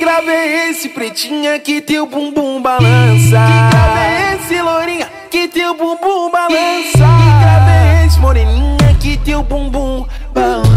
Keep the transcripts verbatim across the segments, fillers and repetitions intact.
grave é esse, pretinha, que teu bumbum balança? Que grave é esse, lourinha, que teu bumbum balança? Que grave é esse, moreninha, que teu bumbum balança?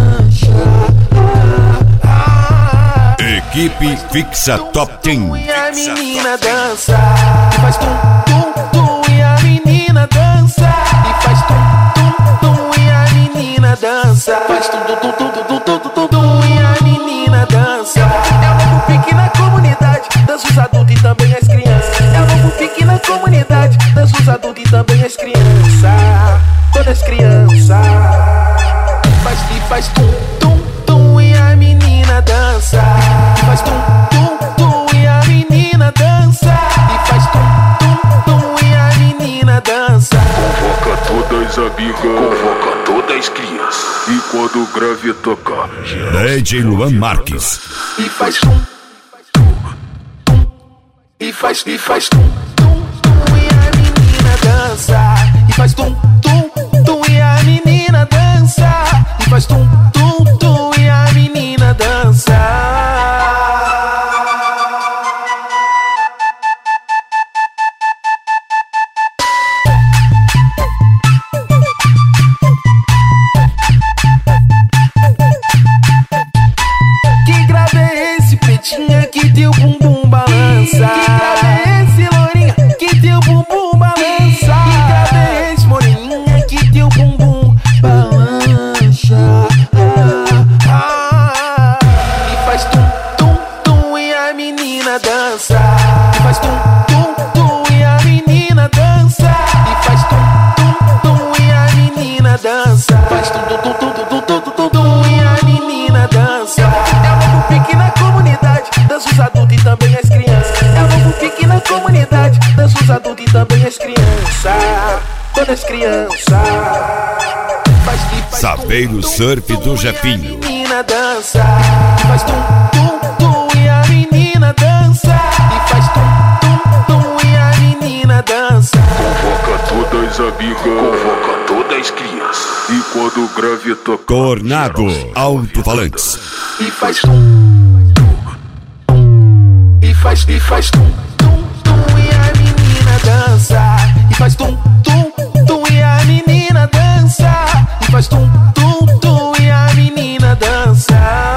Equipe Fixa Top dez. E a menina dança e faz tum, tum, tum. E a menina dança e faz tum, tum, tum. E a menina dança faz tum, tum, tum, tum, tum, tum, tum, tum. E a menina dança. É o novo pique na comunidade, dança os adultos e também as crianças. É o novo pique na comunidade, dança os adultos e também as crianças. Todas as crianças faz e faz tum, tum, tum. E a menina dança faz tum, tum, tum. E a menina dança e faz tum, tum, tum. E a menina dança. Convoca todas as amigas, convoca todas as crianças. E quando o grave tocar, D J Luan Marques. E faz tum, tum, e faz, e faz tum, tum, tum. E a menina dança e faz tum, tum, tum. E a menina dança e faz tum, tum, tum. E a menina dança. Que teu bumbum balança? Que grave é esse, lourinha, que teu bumbum balança? Que grave é esse, moreninha, que teu bumbum balança? Ah, ah, e faz tum, tum, tum. E a menina dança e faz tum, tum, tum. E a menina dança e faz tum, tum, tum. E a menina dança faz tum, tum, tum, tum, tum, tum, tum, tum. E a menina dança. É o novo pique na comunidade, dança os adultos e também as crianças. É o novo pique na comunidade, dança os adultos e também as crianças. Todas as crianças faz que faz Saveiro tum, Surf tum, do tum. Jefinho. E a menina dança faz tum, tum, tum. E a menina dança e faz tum, tum, tum. E a menina dança. convoca todas as amigas, convoca todas as crianças. E quando o grave tocar, Tornado Alto-Falantes. E faz tum, tum, e faz, e faz tum, tum, tum. E a menina dança e faz tum, tum, tum. E a menina dança e faz tum, tum, tum. E a menina dança.